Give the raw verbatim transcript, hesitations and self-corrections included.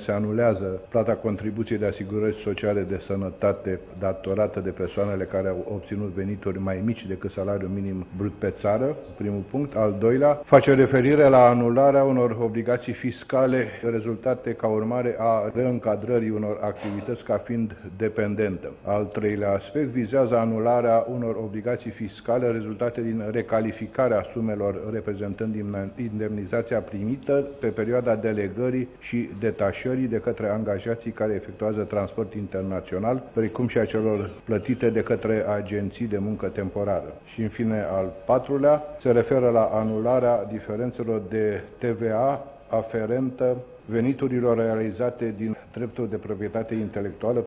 se anulează plata contribuției de asigurări sociale de sănătate datorată de persoanele care au obținut venituri mai mici decât salariul minim brut pe țară, primul punct. Al doilea, face referire la anularea unor obligații fiscale rezultate ca urmare a reîncadrării unor activități ca fiind dependentă. Al treilea aspect vizează anularea unor obligații fiscale rezultate din recalificarea sumelor reprezentând indemnizația primită pe perioada delegării și detașării de către angajații care efectuează transport internațional, precum și a celor plătite de către agenții de muncă temporară. Și în fine, al patrulea se referă la anularea diferențelor de T V A aferentă veniturilor realizate din drepturi de proprietate intelectuală